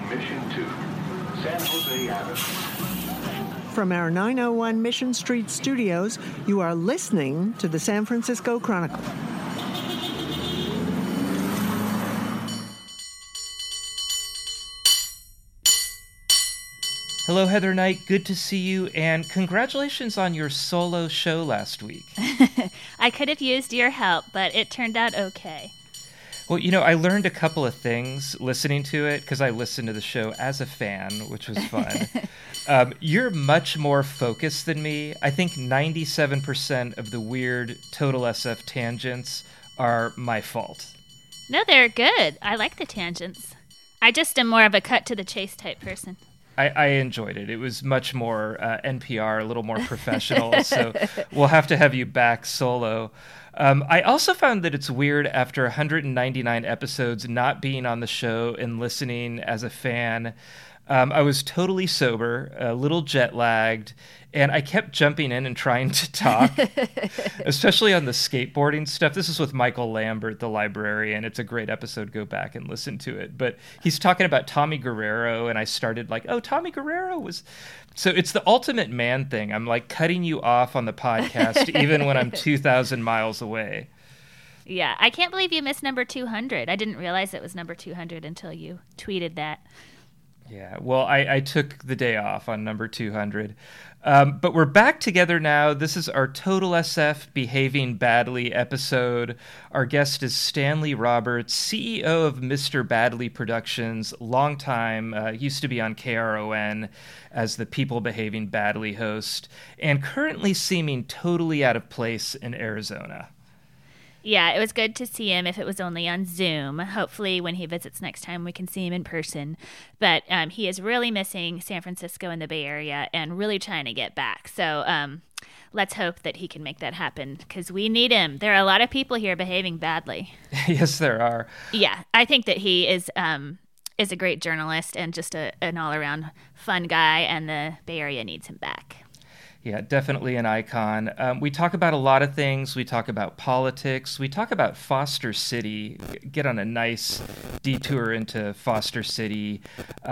Mission to San Jose Avenue. From our 901 Mission Street studios, you are listening to the San Francisco Chronicle. Hello, Heather Knight. Good to see you, and congratulations on your solo show last week. I could have used your help, but it turned out okay. Well, you know, I learned a couple of things listening to it, because I listened to the show as a fan, which was fun. You're much more focused than me. I think 97% of the weird Total SF tangents are my fault. No, they're good. I like the tangents. I just am more of a cut-to-the-chase type person. I enjoyed it. It was much more NPR, a little more professional, so we'll have to have you back solo. I also found that it's weird after 199 episodes not being on the show and listening as a fan. I was totally sober, a little jet-lagged, and I kept jumping in and trying to talk, especially on the skateboarding stuff. This is with Michael Lambert, the librarian. It's a great episode. Go back and listen to it. But he's talking about Tommy Guerrero, and I started like, oh, Tommy Guerrero was... So it's the ultimate man thing. I'm like cutting you off on the podcast even when I'm 2,000 miles away. Yeah, I can't believe you missed number 200. I didn't realize it was number 200 until you tweeted that. Yeah, well, I took the day off on number 200. But we're back together now. This is our Total SF Behaving Badly episode. Our guest is Stanley Roberts, CEO of Mr. Badly Productions, long time, used to be on KRON as the People Behaving Badly host, and currently seeming totally out of place in Arizona. Yeah, it was good to see him if it was only on Zoom. Hopefully when he visits next time we can see him in person. But he is really missing San Francisco and the Bay Area and really trying to get back. So let's hope that he can make that happen because we need him. There are a lot of people here behaving badly. Yes, there are. Yeah, I think that he is a great journalist and just an all-around fun guy, and the Bay Area needs him back. Yeah, definitely an icon. We talk about a lot of things. We talk about politics. We talk about Foster City, get on a nice detour into Foster City,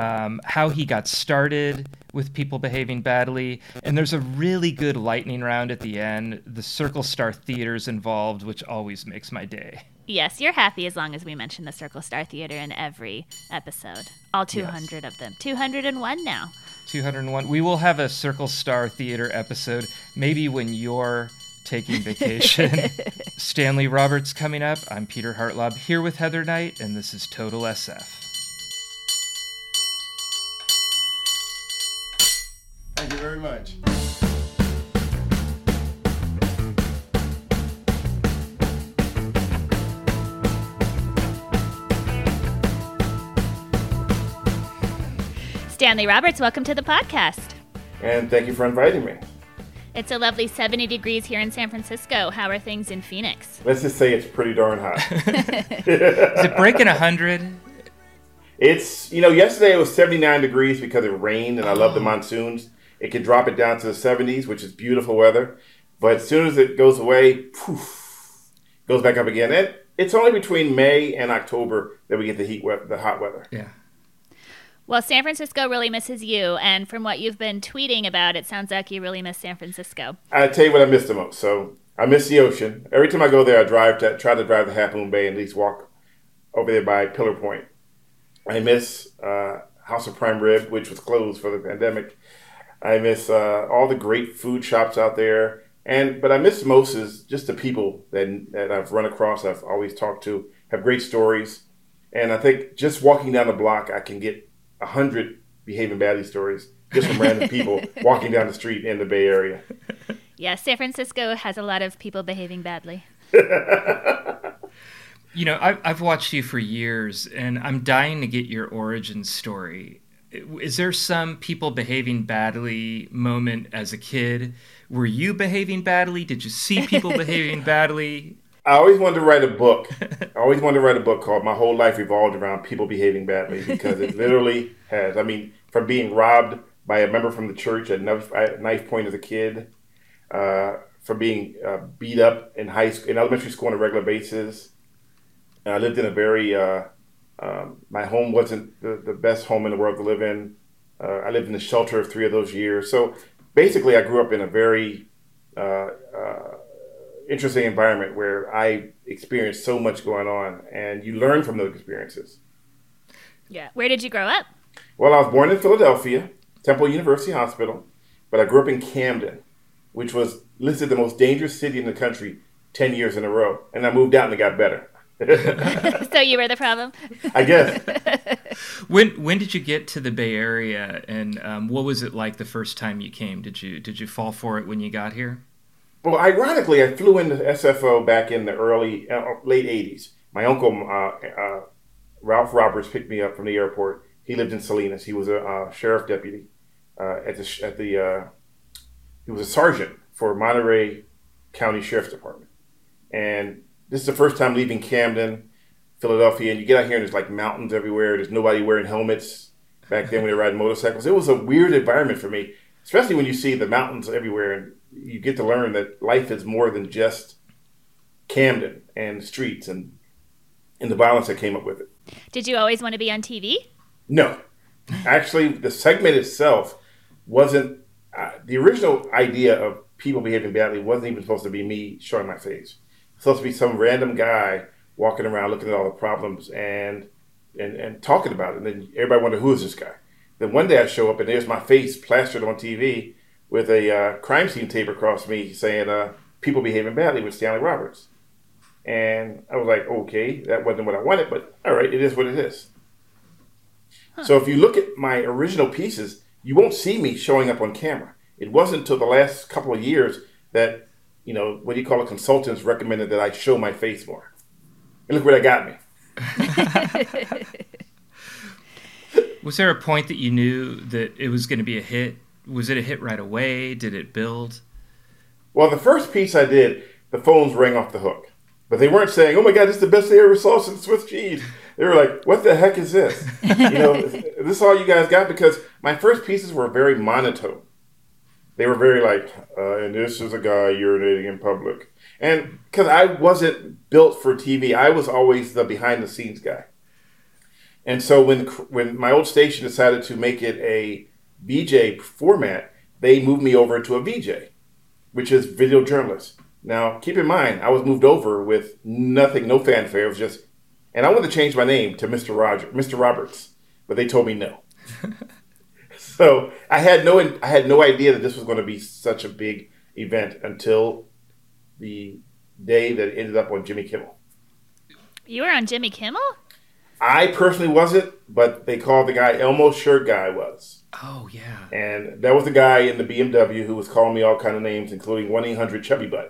how he got started with People Behaving Badly. And there's a really good lightning round at the end. The Circle Star Theater's involved, which always makes my day. Yes, you're happy as long as we mention the Circle Star Theater in every episode. All 200 of them. 201 now. 201. We will have a Circle Star Theater episode, maybe when you're taking vacation. Stanley Roberts coming up. I'm Peter Hartlaub here with Heather Knight, and this is Total SF. Thank you very much. Stanley Roberts, welcome to the podcast. And thank you for inviting me. It's a lovely 70 degrees here in San Francisco. How are things in Phoenix? Let's just say it's pretty darn hot. Is it breaking 100? It's, yesterday it was 79 degrees because it rained, and I love the monsoons. It can drop it down to the 70s, which is beautiful weather. But as soon as it goes away, poof, goes back up again. And it's only between May and October that we get the hot weather. Yeah. Well, San Francisco really misses you, and from what you've been tweeting about, it sounds like you really miss San Francisco. I tell you what I miss the most. So I miss the ocean. Every time I go there, I try to drive to Half Moon Bay and at least walk over there by Pillar Point. I miss House of Prime Rib, which was closed for the pandemic. I miss all the great food shops out there, but I miss most is just the people that I've run across. I've always talked to have great stories, and I think just walking down the block, I can get 100 behaving badly stories just from random people walking down the street in the Bay Area. Yeah, San Francisco has a lot of people behaving badly. I've watched you for years, and I'm dying to get your origin story. Is there some people behaving badly moment as a kid? Were you behaving badly? Did you see people behaving badly? I always wanted to write a book. Called My Whole Life Revolved Around People Behaving Badly, because it literally has. I mean, from being robbed by a member from the church at knife point as a kid, from being beat up in elementary school on a regular basis. I lived in a very My home wasn't the best home in the world to live in. I lived in the shelter of 3 of those years. So basically, I grew up in a very interesting environment where I experienced so much going on, and you learn from those experiences. Yeah. Where did you grow up? Well, I was born in Philadelphia, Temple University Hospital, but I grew up in Camden, which was listed the most dangerous city in the country 10 years in a row. And I moved out and it got better. So you were the problem? I guess. When did you get to the Bay Area, and what was it like the first time you came? Did you fall for it when you got here? Well, ironically, I flew into SFO back in the late 80s. My uncle, Ralph Roberts, picked me up from the airport. He lived in Salinas. He was a sheriff deputy he was a sergeant for Monterey County Sheriff's Department. And this is the first time leaving Camden, Philadelphia, and you get out here and there's like mountains everywhere. There's nobody wearing helmets back then when they were riding motorcycles. It was a weird environment for me, especially when you see the mountains everywhere and you get to learn that life is more than just Camden and the streets and the violence that came up with it. Did you always want to be on TV? No. Actually, the segment itself wasn't, the original idea of people behaving badly wasn't even supposed to be me showing my face. It's supposed to be some random guy walking around looking at all the problems and talking about it. And then everybody wondered, who is this guy? Then one day I show up and there's my face plastered on TV with a crime scene tape across me saying, people behaving badly with Stanley Roberts. And I was like, okay, that wasn't what I wanted, but all right, it is what it is. Huh. So if you look at my original pieces, you won't see me showing up on camera. It wasn't until the last couple of years that, what do you call it, consultants recommended that I show my face more. And look where that got me. Was there a point that you knew that it was going to be a hit? Was it a hit right away? Did it build? Well, the first piece I did, the phones rang off the hook. But they weren't saying, oh my God, this is the best they ever saw since Swiss cheese. They were like, what the heck is this? Is this all you guys got? Because my first pieces were very monotone. They were very like, and this is a guy urinating in public. And because I wasn't built for TV, I was always the behind the scenes guy. And so when my old station decided to make it a VJ format, they moved me over to a VJ, which is video journalist. Now, keep in mind, I was moved over with nothing, no fanfare. It was just, and I wanted to change my name to Mr. Roberts, but they told me no. So I had no idea that this was going to be such a big event until the day that it ended up on Jimmy Kimmel. You were on Jimmy Kimmel? I personally wasn't, but they called the guy Elmo Shirt Guy was. Oh, yeah. And that was the guy in the BMW who was calling me all kind of names, including 1-800 Chubby Butt.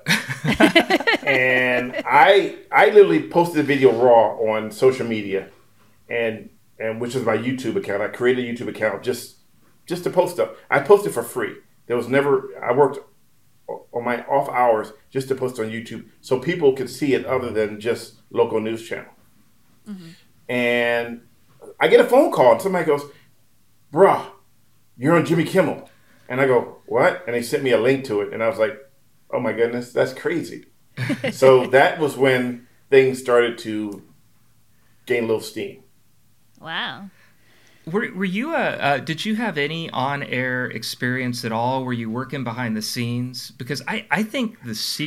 And I literally posted a video raw on social media, and which is my YouTube account. I created a YouTube account just to post stuff. I posted for free. I worked on my off hours just to post on YouTube so people could see it other than just local news channel. Mm-hmm. And I get a phone call and somebody goes, bruh, you're on Jimmy Kimmel. And I go, what? And they sent me a link to it. And I was like, oh my goodness, that's crazy. So that was when things started to gain a little steam. Wow. Were you did you have any on-air experience at all? Were you working behind the scenes? Because I think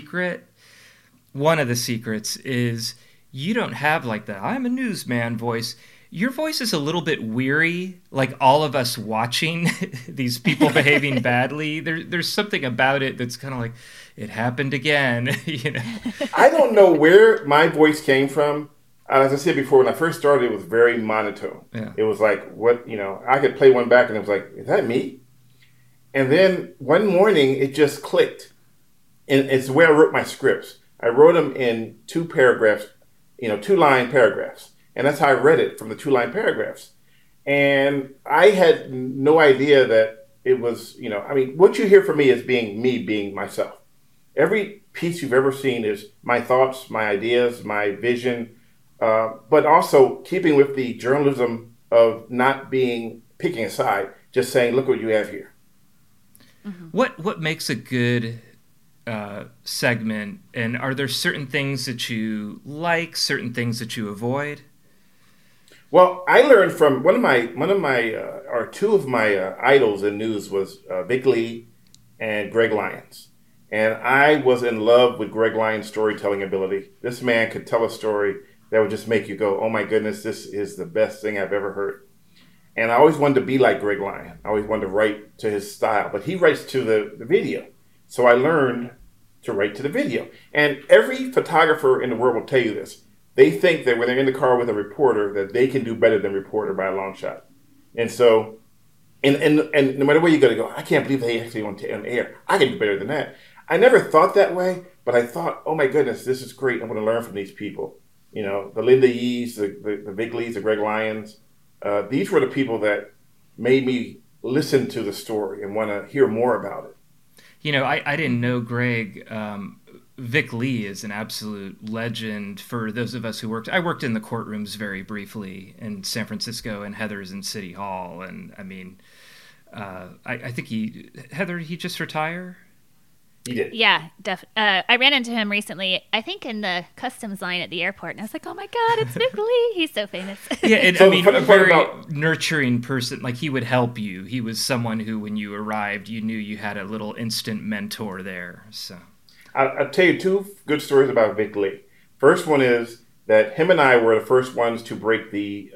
one of the secrets is you don't have like the I'm a newsman voice. Your voice is a little bit weary, like all of us watching these people behaving badly. There's something about it that's kind of like, it happened again. I don't know where my voice came from. As I said before, when I first started, it was very monotone. Yeah. It was like, I could play one back and it was like, is that me? And then one morning, it just clicked. And it's the way I wrote my scripts. I wrote them in 2 paragraphs, 2-line paragraphs. And that's how I read it, from the 2-line paragraphs. And I had no idea that it was, what you hear from me is being myself. Every piece you've ever seen is my thoughts, my ideas, my vision, but also keeping with the journalism of not picking a side, just saying, look what you have here. Mm-hmm. What makes a good segment? And are there certain things that you like, certain things that you avoid? Well, I learned from or two of my idols in news was Vic Lee and Greg Lyons. And I was in love with Greg Lyons' storytelling ability. This man could tell a story that would just make you go, oh my goodness, this is the best thing I've ever heard. And I always wanted to be like Greg Lyons. I always wanted to write to his style. But he writes to the video. So I learned to write to the video. And every photographer in the world will tell you this. They think that when they're in the car with a reporter that they can do better than a reporter by a long shot. And so, and no matter where you go, I can't believe they actually on air. I can do better than that. I never thought that way, but I thought, oh my goodness, this is great. I'm going to learn from these people. You know, the Linda Yees, the Vic Lees, the Greg Lyons. These were the people that made me listen to the story and want to hear more about it. You know, I didn't know Greg. Vic Lee is an absolute legend for those of us who worked. I worked in the courtrooms very briefly in San Francisco and Heather's in City Hall. And I mean, I think he just retire? He did. Yeah, I ran into him recently, I think in the customs line at the airport, and I was like, oh my God, it's Vic Lee. He's so famous. Yeah, and So I mean, the funny part very about- nurturing person. Like, he would help you. He was someone who, when you arrived, you knew you had a little instant mentor there. So I'll tell you two good stories about Vic Lee. First one is that him and I were the first ones to break the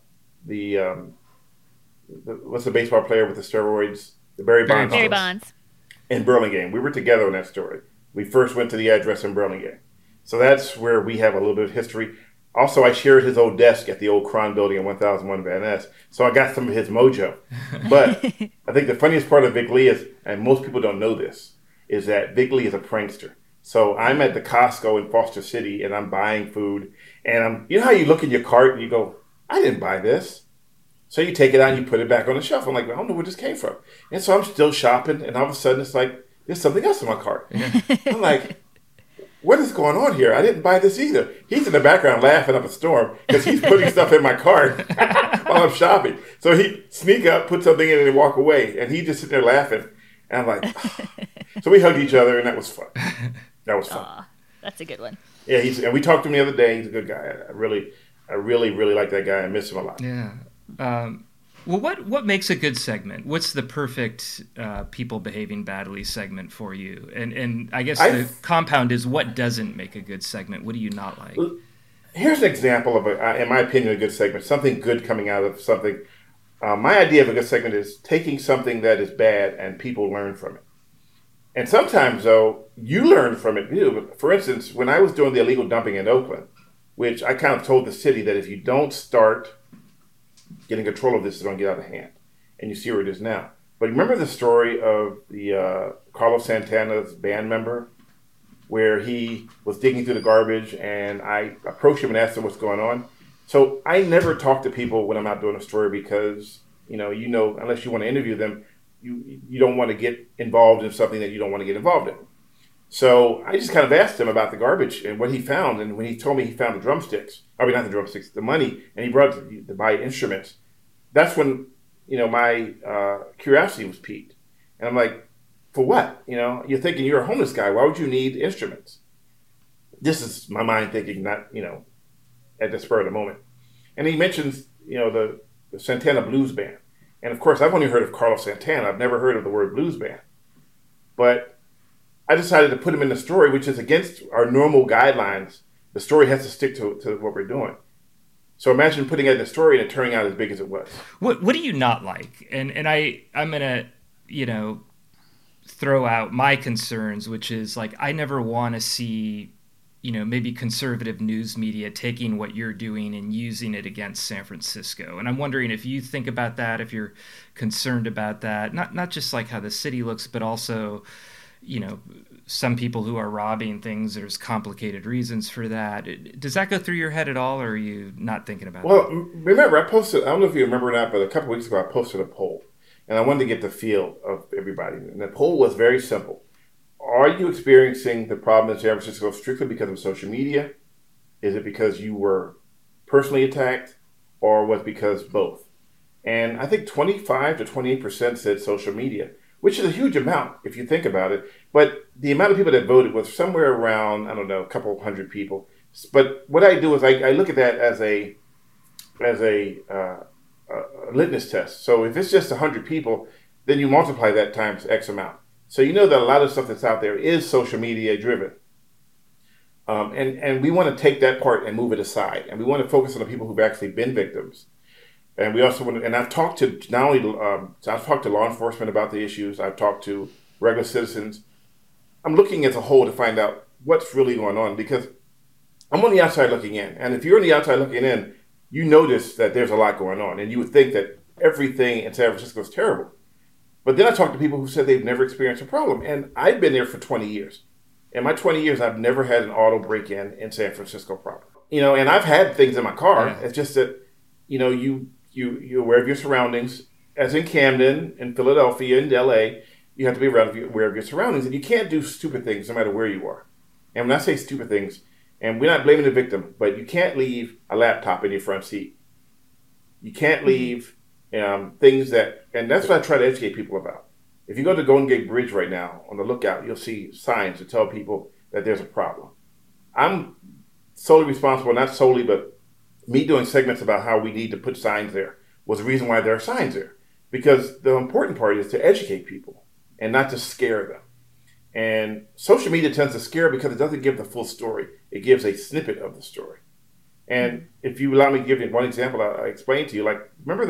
what's the baseball player with the steroids? The Barry Bonds. Barry Bonds. In Burlingame. We were together on that story. We first went to the address in Burlingame. So that's where we have a little bit of history. Also, I shared his old desk at the old Cron building in 1001 Van Ness. So I got some of his mojo. But I think the funniest part of Vic Lee is, and most people don't know this, is that Vic Lee is a prankster. So I'm at the Costco in Foster City and I'm buying food. And you know how you look in your cart and you go, I didn't buy this. So you take it out and you put it back on the shelf. I'm like, I don't know where this came from. And so I'm still shopping, and all of a sudden it's like, there's something else in my cart. Yeah. I'm like, what is going on here? I didn't buy this either. He's in the background laughing up a storm because he's putting stuff in my cart while I'm shopping. So he sneak up, put something in it, and walk away. And he just sitting there laughing. And I'm like, oh. So we hugged each other, and that was fun. That was fun. Aw, that's a good one. Yeah, and we talked to him the other day. He's a good guy. I really like that guy. I miss him a lot. yeah. Well, what makes a good segment? What's the perfect people behaving badly segment for you? And I guess the compound is, what doesn't make a good segment? What do you not like? Here's an example of, in my opinion, a good segment. Something good coming out of something. My idea of a good segment is taking something that is bad and people learn from it. And sometimes, though, you learn from it too. For instance, when I was doing the illegal dumping in Oakland, which I kind of told the city that if you don't start getting control of this, is going to get out of hand. And you see where it is now. But remember the story of the Carlos Santana's band member, where he was digging through the garbage, and I approached him and asked him what's going on. So I never talk to people when I'm out doing a story because, unless you want to interview them, you don't want to get involved in something that you don't want to get involved in. So I just kind of asked him about the garbage and what he found. And when he told me he found the money, and he brought it to buy instruments, that's when, my curiosity was piqued. And I'm like, for what? You're thinking you're a homeless guy. Why would you need instruments? This is my mind thinking, not, at the spur of the moment. And he mentions, the Santana Blues Band. And of course, I've only heard of Carlos Santana. I've never heard of the word blues band. But I decided to put him in the story, which is against our normal guidelines. The story has to stick to what we're doing. So imagine putting it in the story and it turning out as big as it was. What do you not like? And I'm going to, throw out my concerns, which is like, I never want to see, maybe conservative news media taking what you're doing and using it against San Francisco. And I'm wondering if you think about that, if you're concerned about that, not just like how the city looks, but also, some people who are robbing things, there's complicated reasons for that. Does that go through your head at all, or are you not thinking about Well, that? remember, I don't know if you remember or not, but a couple weeks ago I posted a poll, and I wanted to get the feel of everybody. And the poll was very simple. Are you experiencing the problem in San Francisco strictly because of social media? Is it because you were personally attacked, or was it because both? And I think 25 to 28% said social media, which is a huge amount if you think about it. But the amount of people that voted was somewhere around, I don't know, a couple hundred people. But what I do is I look at that as a litmus test. So if it's just 100 people, then you multiply that times X amount. So you know that a lot of stuff that's out there is social media driven. And we want to take that part and move it aside. And we want to focus on the people who've actually been victims. And we also want to, and I've talked to I've talked to law enforcement about the issues. I've talked to regular citizens. I'm looking as a whole to find out what's really going on, because I'm on the outside looking in. And if you're on the outside looking in, you notice that there's a lot going on. And you would think that everything in San Francisco is terrible. But then I talked to people who said they've never experienced a problem. And I've been there for 20 years. In my 20 years, I've never had an auto break-in San Francisco proper. And I've had things in my car. Yeah. It's just that, you're aware of your surroundings. As in Camden, in Philadelphia, in LA, you have to be aware of your surroundings. And you can't do stupid things no matter where you are. And when I say stupid things, and we're not blaming the victim, but you can't leave a laptop in your front seat. You can't leave things that, and that's what I try to educate people about. If you go to Golden Gate Bridge right now, on the lookout, you'll see signs that tell people that there's a problem. I'm solely responsible, not solely, but me doing segments about how we need to put signs there was the reason why there are signs there. Because the important part is to educate people and not to scare them. And social media tends to scare because it doesn't give the full story. It gives a snippet of the story. And if you allow me to give you one example, I explained to you, like, remember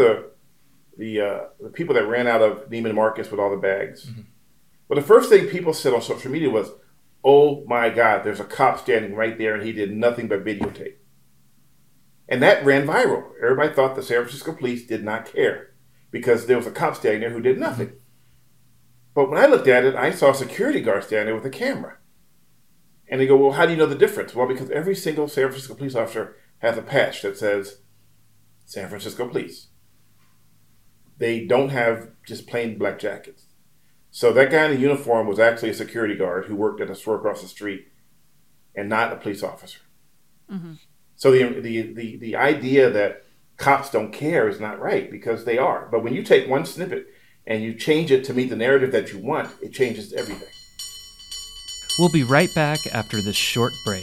the people that ran out of Neiman Marcus with all the bags? Mm-hmm. Well, the first thing people said on social media was, "Oh my God, there's a cop standing right there and he did nothing but videotape." And that ran viral. Everybody thought the San Francisco police did not care because there was a cop standing there who did nothing. Mm-hmm. But when I looked at it, I saw a security guard standing there with a camera. And they go, "Well, how do you know the difference?" Well, because every single San Francisco police officer has a patch that says San Francisco Police. They don't have just plain black jackets. So that guy in the uniform was actually a security guard who worked at a store across the street and not a police officer. Mm-hmm. So the idea that cops don't care is not right, because they are. But when you take one snippet and you change it to meet the narrative that you want, it changes everything. We'll be right back after this short break.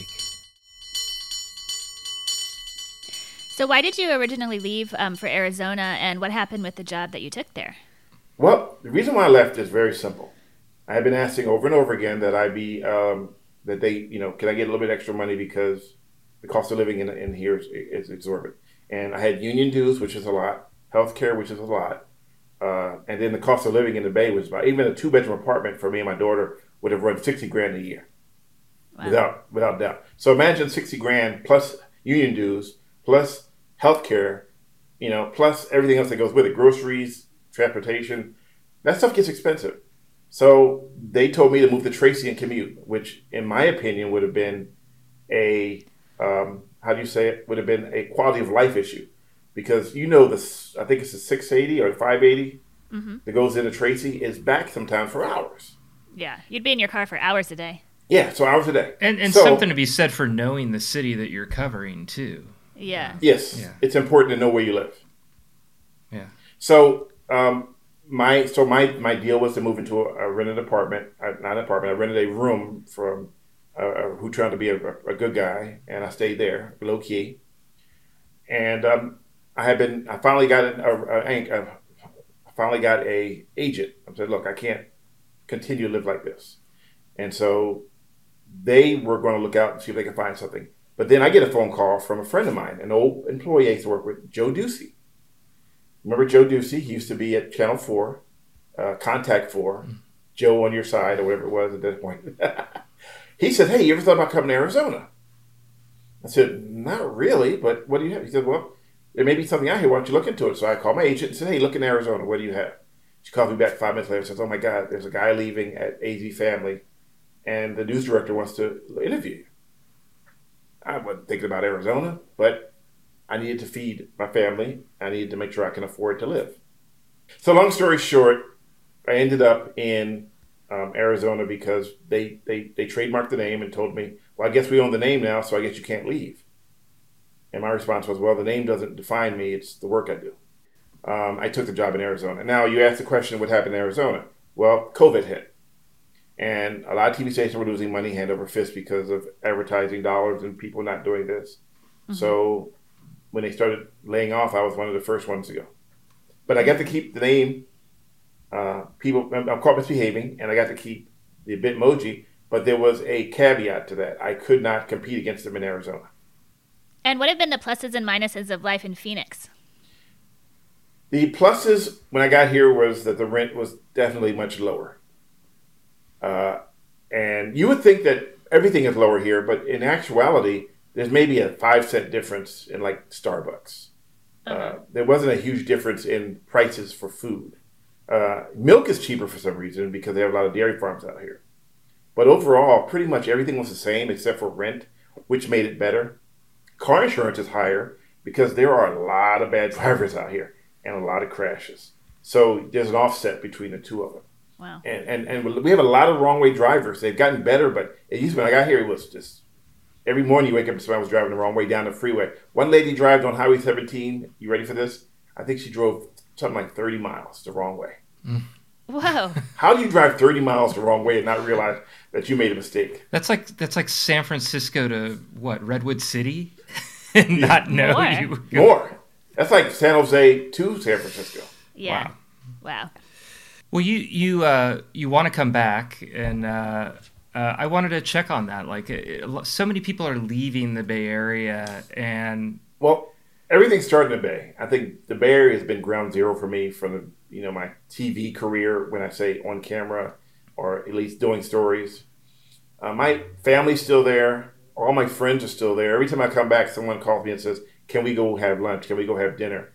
So why did you originally leave for Arizona, and what happened with the job that you took there? Well, the reason why I left is very simple. I have been asking over and over again that I be, can I get a little bit extra money, because the cost of living in here is exorbitant. And I had union dues, which is a lot, healthcare, which is a lot. And then the cost of living in the Bay was about, even a 2-bedroom apartment for me and my daughter would have run $60,000 a year. Wow. Without doubt. So imagine $60,000 plus union dues, plus healthcare, plus everything else that goes with it, groceries, transportation. That stuff gets expensive. So they told me to move to Tracy and commute, which in my opinion would have been would have been a quality of life issue. Because I think it's a 680 or 580 mm-hmm. that goes into Tracy is back sometimes for hours. Yeah, you'd be in your car for hours a day. Yeah, so hours a day. And something to be said for knowing the city that you're covering, too. Yeah. Yes, yeah. It's important to know where you live. Yeah. So my deal was to move into a rented apartment, not an apartment. I rented a room from who turned to be a good guy, and I stayed there low key. And I finally got a agent. I said, "Look, I can't continue to live like this," and so they were going to look out and see if they could find something. But then I get a phone call from a friend of mine, an old employee I used to work with, Joe Ducey. Remember Joe Ducey? He used to be at Channel 4, Contact 4, Joe on your side, or whatever it was at that point. He said, "Hey, you ever thought about coming to Arizona?" I said, "Not really, but what do you have?" He said, "Well, there may be something out here. Why don't you look into it?" So I called my agent and said, "Hey, look in Arizona. What do you have?" She called me back 5 minutes later and says, "Oh my God, there's a guy leaving at AZ Family, and the news director wants to interview you." I wasn't thinking about Arizona, but I needed to feed my family. I needed to make sure I can afford to live. So long story short, I ended up in Arizona because they trademarked the name and told me, "Well, I guess we own the name now, so I guess you can't leave." And my response was, "Well, the name doesn't define me. It's the work I do." I took the job in Arizona. Now, you asked the question, what happened in Arizona? Well, COVID hit. And a lot of TV stations were losing money hand over fist because of advertising dollars and people not doing this. Mm-hmm. So when they started laying off, I was one of the first ones to go. But I got to keep the name. People, I'm caught misbehaving, and I got to keep the Bitmoji. But there was a caveat to that. I could not compete against them in Arizona. And what have been the pluses and minuses of life in Phoenix? The pluses when I got here was that the rent was definitely much lower. And you would think that everything is lower here, but in actuality, there's maybe a 5-cent difference in like Starbucks. There wasn't a huge difference in prices for food. Milk is cheaper for some reason because they have a lot of dairy farms out here. But overall, pretty much everything was the same except for rent, which made it better. Car insurance is higher because there are a lot of bad drivers out here and a lot of crashes. So there's an offset between the two of them. Wow. And we have a lot of wrong way drivers. They've gotten better, but it used to, when I got here, it was just every morning you wake up and somebody was driving the wrong way down the freeway. One lady drives on Highway 17. You ready for this? I think she drove something like 30 miles the wrong way. Whoa. How do you drive 30 miles the wrong way and not realize that you made a mistake? That's like San Francisco to what, Redwood City? And not know More. you were More. That's like San Jose to San Francisco. Yeah. Wow. Well, you want to come back, and I wanted to check on that. Like, so many people are leaving the Bay Area, and Well, everything started in the Bay. I think the Bay Area has been ground zero for me from my TV career, when I say on camera or at least doing stories. My family's still there. All my friends are still there. Every time I come back, someone calls me and says, "Can we go have lunch? Can we go have dinner?"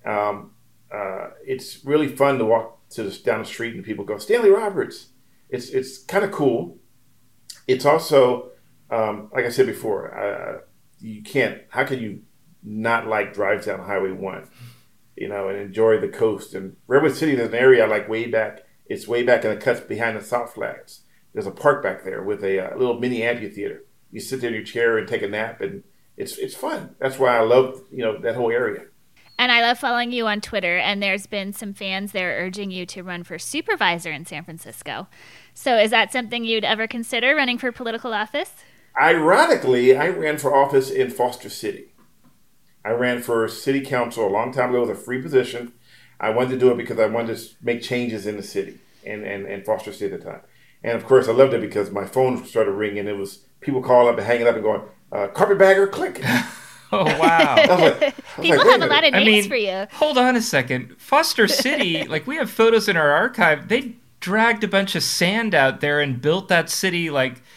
It's really fun to walk down the street and people go, "Stanley Roberts." It's kind of cool. It's also, like I said before, how can you not like drive down Highway 1, and enjoy the coast? And Redwood City, there's an area I like way back. It's way back in the cuts behind the South Flats. There's a park back there with a little mini amphitheater. You sit there in your chair and take a nap, and it's fun. That's why I love, that whole area. And I love following you on Twitter, and there's been some fans there urging you to run for supervisor in San Francisco. So is that something you'd ever consider, running for political office? Ironically, I ran for office in Foster City. I ran for city council a long time ago. It was a free position. I wanted to do it because I wanted to make changes in the city and Foster City at the time. And of course, I loved it because my phone started ringing. It was people calling up and hanging up and going, "Carpetbagger, click." oh wow. People have a lot of names for you. Hold on a second. Foster City, like we have photos in our archive. They dragged a bunch of sand out there and built that city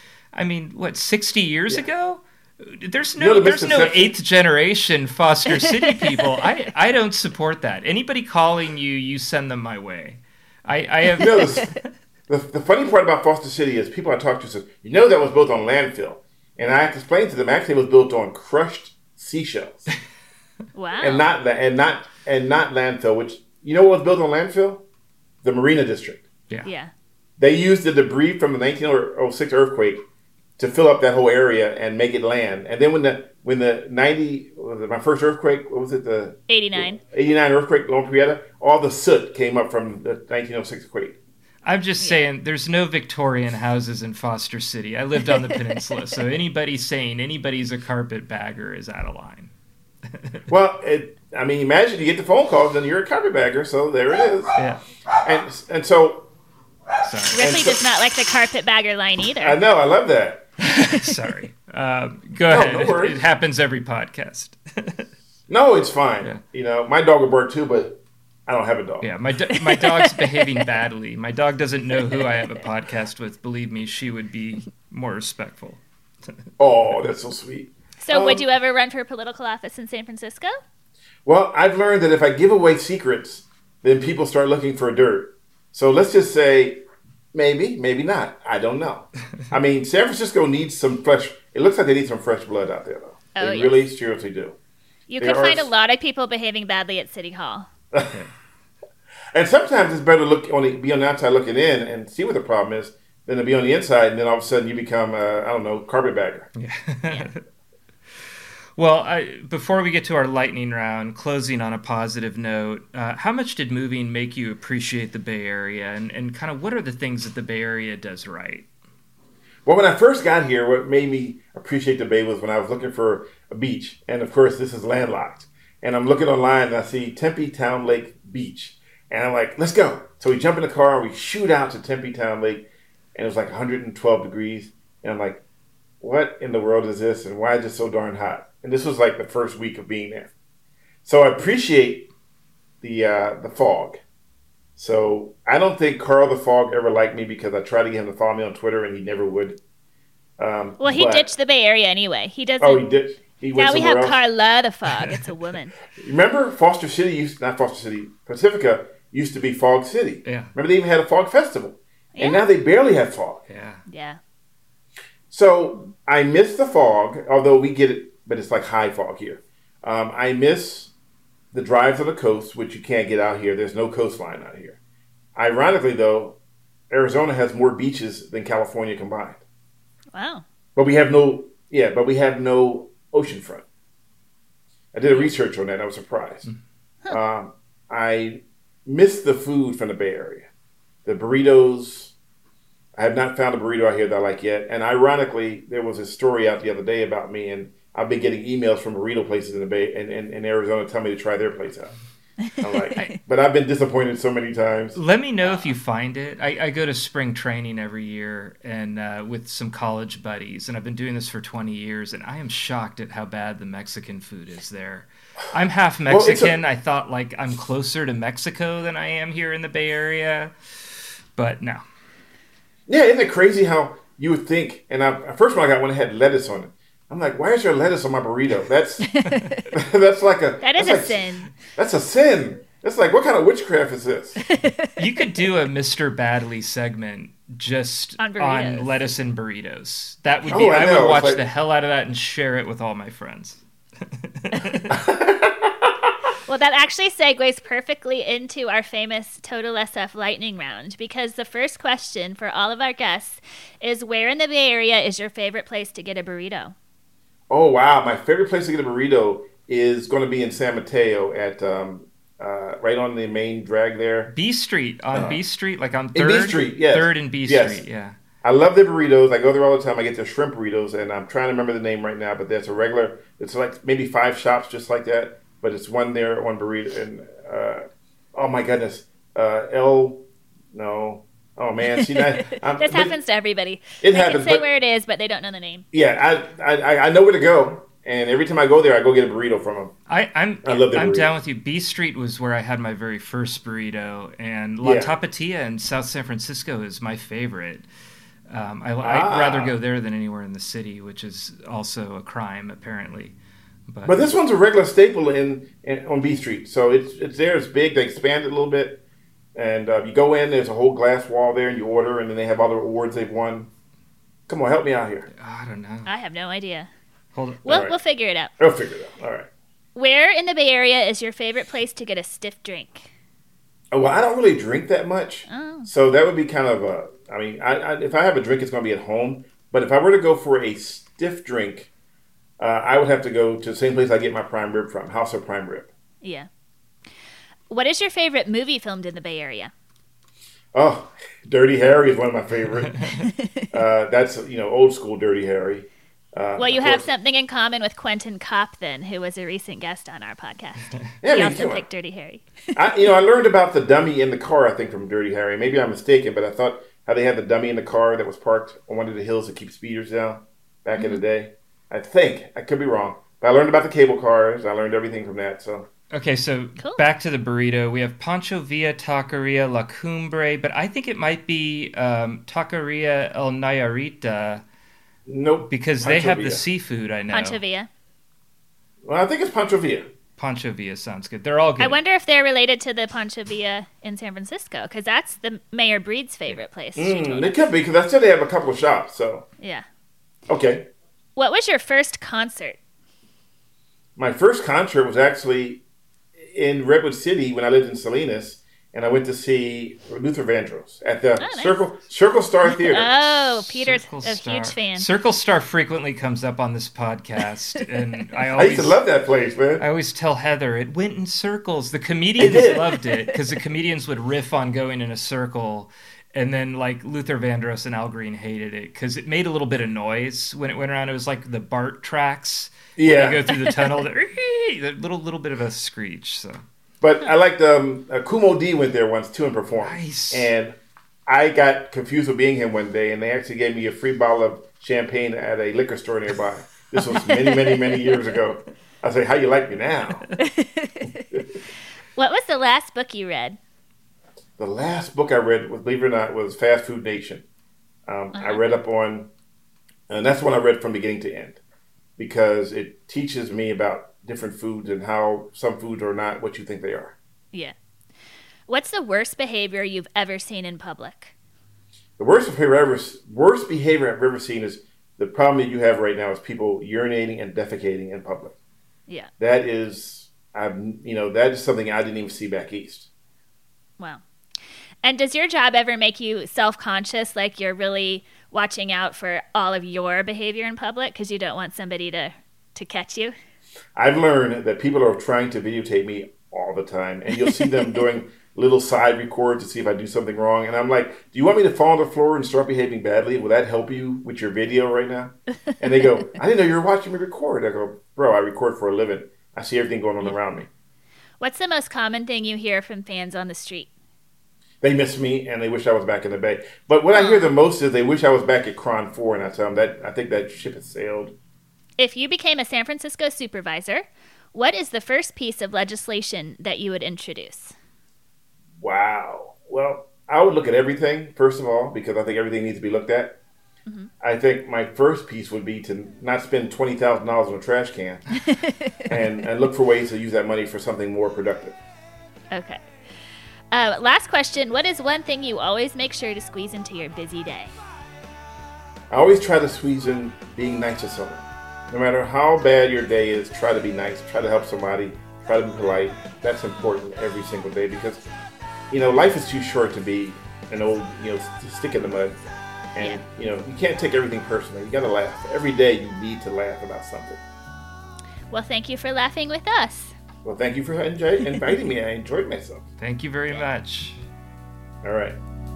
60 years ago? There's no eighth generation Foster City people. I don't support that. Anybody calling you send them my way. I have The funny part about Foster City is people I talk to says, that was built on landfill. And I have to explain to them, actually it was built on crushed seashells. Wow. And not landfill, which, what was built on landfill? The Marina District. Yeah. They used the debris from the 1906 earthquake to fill up that whole area and make it land. And then when my first earthquake, what was it? The 89 earthquake, Loma Prieta, all the soot came up from the 1906 earthquake. I'm just saying, there's no Victorian houses in Foster City. I lived on the peninsula, so anybody saying anybody's a carpetbagger is out of line. Well, imagine you get the phone calls and you're a carpetbagger, so there it is. Yeah. And so... Sorry. Ripley does not like the carpetbagger line either. I know, I love that. Sorry. Go ahead. No worries. It happens every podcast. No, it's fine. Yeah. My dog would bark too, but I don't have a dog. Yeah, my dog's behaving badly. My dog doesn't know who I have a podcast with. Believe me, she would be more respectful. Oh, that's so sweet. So would you ever run for political office in San Francisco? Well, I've learned that if I give away secrets, then people start looking for dirt. So let's just say maybe, maybe not. I don't know. San Francisco needs some fresh... It looks like they need some fresh blood out there, though. Oh, they yes. really seriously do. You could find a lot of people behaving badly at City Hall. And sometimes it's better to be on the outside looking in and see what the problem is than to be on the inside and then all of a sudden you become, carpetbagger. Yeah. Well, before we get to our lightning round, closing on a positive note, how much did moving make you appreciate the Bay Area and kind of what are the things that the Bay Area does right? Well, when I first got here, what made me appreciate the Bay was when I was looking for a beach. And of course, this is landlocked. And I'm looking online and I see Tempe Town Lake Beach. And I'm like, let's go. So we jump in the car and we shoot out to Tempe Town Lake. And it was like 112 degrees. And I'm like, what in the world is this? And why is it so darn hot? And this was like the first week of being there. So I appreciate the fog. So I don't think Carl the Fog ever liked me because I tried to get him to follow me on Twitter and he never would. Well, he ditched the Bay Area anyway. He doesn't. Oh, he did. He went now we have else. Carla the Fog. It's a woman. Remember Pacifica used to be Fog City. Yeah. Remember they even had a fog festival. Yeah. And now they barely have fog. Yeah. Yeah. So I miss the fog, although we get it, but it's like high fog here. I miss the drives on the coast, which you can't get out here. There's no coastline out here. Ironically, though, Arizona has more beaches than California combined. Wow. But we have no oceanfront. I did a research on that. I was surprised. I miss the food from the Bay Area. The burritos. I have not found a burrito out here that I like yet. And ironically, there was a story out the other day about me, and I've been getting emails from burrito places in the Bay in Arizona telling me to try their place out. I'm like, but I've been disappointed so many times. Let me know if you find it. I go to spring training every year and with some college buddies, and I've been doing this for 20 years, and I am shocked at how bad the Mexican food is there. I'm half Mexican. I thought like I'm closer to Mexico than I am here in the Bay Area, but no. Yeah, isn't it crazy how you would think? And first one I got one that had lettuce on it. I'm like, why is there lettuce on my burrito? That's That is a sin. That's a sin. It's like, what kind of witchcraft is this? You could do a Mr. Badley segment just on lettuce and burritos. That would be. I would watch the hell out of that and share it with all my friends. Well, that actually segues perfectly into our famous Total SF lightning round, because the first question for all of our guests is, where in the Bay Area is your favorite place to get a burrito? Oh, wow. My favorite place to get a burrito is going to be in San Mateo at right on the main drag there. B Street, B Street, like on 3rd? In B Street, yes. 3rd and B yes. Street, yeah. I love their burritos. I go there all the time. I get their shrimp burritos, and I'm trying to remember the name right now, but that's a regular, it's like maybe 5 shops just like that, but it's one there, one burrito, and oh my goodness, Oh man, see that this happens to everybody. It They happens. can say where it is, but they don't know the name. Yeah, I know where to go, and every time I go there, I go get a burrito from them. I love I'm down with you. B Street was where I had my very first burrito, and La Tapatia in South San Francisco is my favorite. I'd rather go there than anywhere in the city, which is also a crime apparently. But this one's a regular staple on B Street, so it's there. It's big. They expand it a little bit, and you go in. There's a whole glass wall there, and you order, and then they have other awards they've won. Come on, help me out here. I don't know. I have no idea. Hold on. We'll figure it out. We'll figure it out. All right. Where in the Bay Area is your favorite place to get a stiff drink? Oh, well, I don't really drink that much, so that would be kind of a. I mean, if I have a drink, it's going to be at home. But if I were to go for a stiff drink, I would have to go to the same place I get my prime rib from, House of Prime Rib. Yeah. What is your favorite movie filmed in the Bay Area? Oh, Dirty Harry is one of my favorite. That's old school Dirty Harry. Well, you have something in common with Quentin Kopp, then, who was a recent guest on our podcast. Yeah, he also picked Dirty Harry. I learned about the dummy in the car, I think, from Dirty Harry. Maybe I'm mistaken, but I thought how they had the dummy in the car that was parked on one of the hills to keep speeders down back in the day. I think. I could be wrong. But I learned about the cable cars. I learned everything from that. So Okay, so Back to the burrito. We have Pancho Villa Taqueria La Cumbre, but I think it might be Taqueria El Nayarita. Nope. Because Pancho they have Villa. the seafood, I know. Pancho Villa. Well, I think it's Pancho Villa. Pancho Villa sounds good. They're all good. I wonder if they're related to the Pancho Villa in San Francisco, because that's the Mayor Breed's favorite place. They could be, because I said they have a couple of shops. So yeah. Okay. What was your first concert? My first concert was actually in Redwood City when I lived in Salinas, and I went to see Luther Vandross at the Circle Star Theater. Oh, Peter's a huge fan. Circle Star frequently comes up on this podcast, and I used to love that place, man. I always tell Heather it went in circles. The comedians loved it because the comedians would riff on going in a circle, And then like Luther Vandross and Al Green hated it because it made a little bit of noise when it went around. It was like the BART tracks. Yeah. When you go through the tunnel, the little bit of a screech. So. But I liked Kumo D went there once too and performed. Nice. And I got confused with being him one day, and they actually gave me a free bottle of champagne at a liquor store nearby. This was many years ago. I was like, how you like me now? What was the last book you read? The last book I read, believe it or not, was Fast Food Nation. I read up on, and that's one I read from beginning to end because it teaches me about different foods and how some foods are not what you think they are. Yeah. What's the worst behavior you've ever seen in public? The worst behavior I've ever seen is the problem that you have right now is people urinating and defecating in public. Yeah. That is something I didn't even see back east. Wow. And does your job ever make you self-conscious, like you're really watching out for all of your behavior in public because you don't want somebody to catch you? I've learned that people are trying to videotape me all the time, and you'll see them doing little side records to see if I do something wrong. And I'm like, do you want me to fall on the floor and start behaving badly? Will that help you with your video right now? And they go, I didn't know you were watching me record. I go, bro, I record for a living. I see everything going on around me. What's the most common thing you hear from fans on the street? They miss me and they wish I was back in the Bay. But what I hear the most is they wish I was back at Cron 4, and I tell them that I think that ship has sailed. If you became a San Francisco supervisor, what is the first piece of legislation that you would introduce? Wow. Well, I would look at everything, first of all, because I think everything needs to be looked at. Mm-hmm. I think my first piece would be to not spend $20,000 on a trash can and look for ways to use that money for something more productive. Okay. Last question. What is one thing you always make sure to squeeze into your busy day? I always try to squeeze in being nice to someone. No matter how bad your day is, try to be nice. Try to help somebody. Try to be polite. That's important every single day because, life is too short to be an old, stick in the mud. And, you can't take everything personally. You got to laugh. Every day you need to laugh about something. Well, thank you for laughing with us. Well, thank you for inviting me. I enjoyed myself. Thank you very much. All right.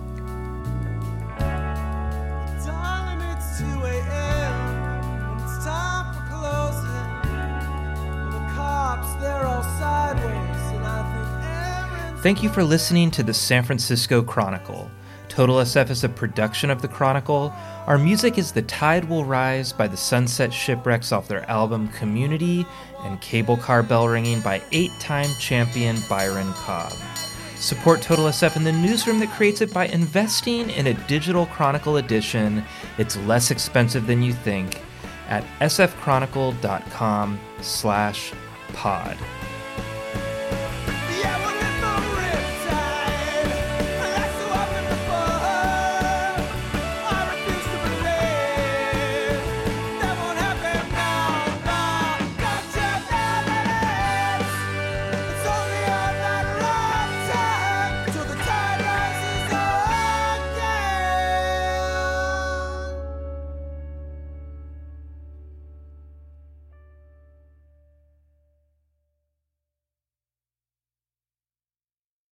Darling, it's 2 a.m. It's time for closing. The cops, they're all sideways, and I think Thank you for listening to the San Francisco Chronicle. Total SF is a production of the Chronicle. Our music is The Tide Will Rise by the Sunset Shipwrecks off their album Community, and Cable Car Bell Ringing by 8-time champion Byron Cobb. Support Total SF in the newsroom that creates it by investing in a digital Chronicle edition. It's less expensive than you think at sfchronicle.com/pod.